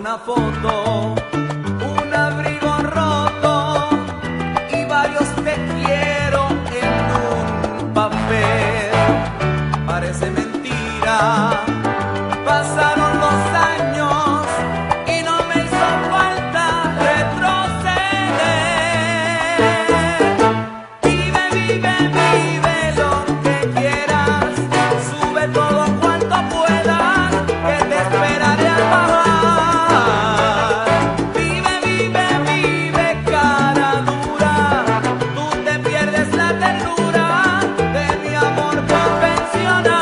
una foto, un abrigo roto y varios te quiero en un papel. Parece mentira, pasaron los años y no me hizo falta retroceder. Vive, vive, vive lo que quieras, sube todo cuanto puedas, que te esperaré al bajar. Vive, vive, vive, cara dura, tú te pierdes la ternura de mi amor convencional.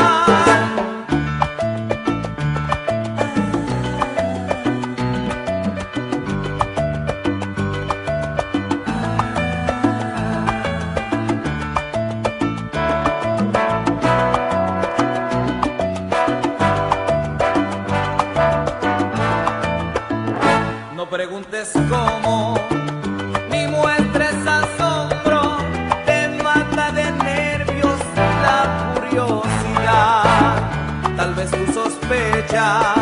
No preguntes cómo, ni muestres asombro, te mata de nervios la curiosidad. Tal vez tú sospechas